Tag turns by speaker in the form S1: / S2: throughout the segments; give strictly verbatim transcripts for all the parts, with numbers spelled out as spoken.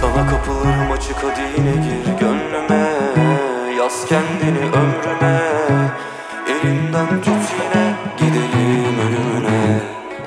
S1: Sana kapılarım açık, hadi yine gir gönlüme. Yaz kendini ömrüme. Elimden tut yine, gidelim ölümüne.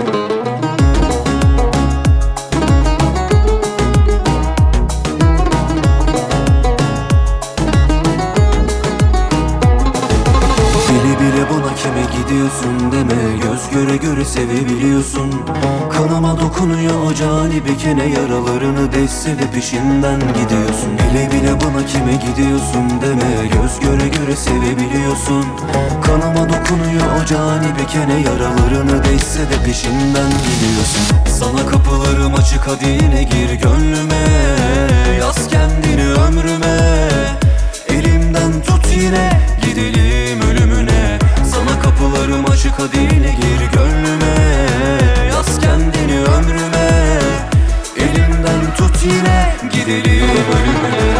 S1: Bile bile bana kime gidiyorsun deme. Göz göre göre sevebiliyorsun. Kanıma dokunuyor o cani bir kene. Yaralarını deşse de peşinden gidiyorsun. Bile bile bana kime gidiyorsun deme. Göz göre göre sevebiliyorsun. Kanıma dokunuyor o cani bir kene. Yaralarını deşse de peşinden gidiyorsun. Sana kapılarım açık, hadi yine gir gönlüme. Yaz kendini ömrüme. Elimden tut yine, gidelim ölümüne. Sana kapılarım açık, hadi yine gir gönlüme. Yaz kendini ömrüme. Elimden tut yine, gidelim ölümüne.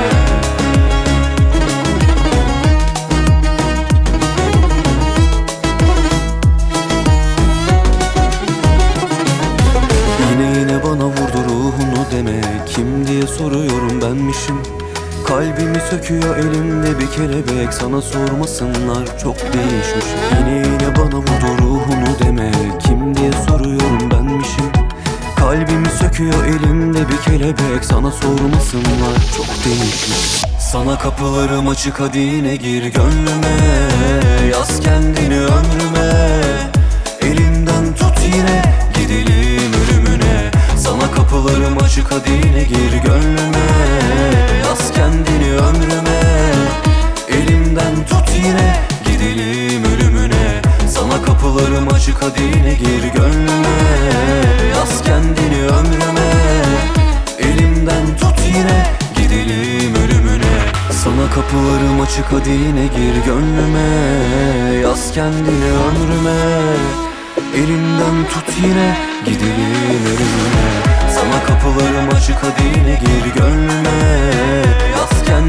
S1: Yine yine bana vurdu ruhunu deme. Kim diye soruyorum, benmişim. Kalbimi söküyor elimde bir kelebek. Sana sormasınlar, çok değişmiş. Yine yine bana vurdu ruhunu deme. Kim diye soruyorum, benmişim. Kalbimi söküyor elimde bir kelebek. Sana sormasınlar, çok değişmiş. Sana kapılarım açık, hadi yine gir gönlüme. Yaz kendini ömrüme. Elimden tut yine, gidelim ölümüne. Sana kapılarım açık, hadi yine gir gönlüme. Yaz kendini ömrüme. Elimden tut yine, gidelim ölümüne. Sana kapılarım açık, hadi yine gir gönlüme. Yaz kendini ömrüme. Elimden tut yine, gidelim ölümüne. Sana kapılarım açık, hadi yine gir gönlüme. Yaz kendini ömrüme. Elimden tut yine, gidelim ölümüne. Sana kapılarım açık, hadi yine gir gönlüme. Yaz kendini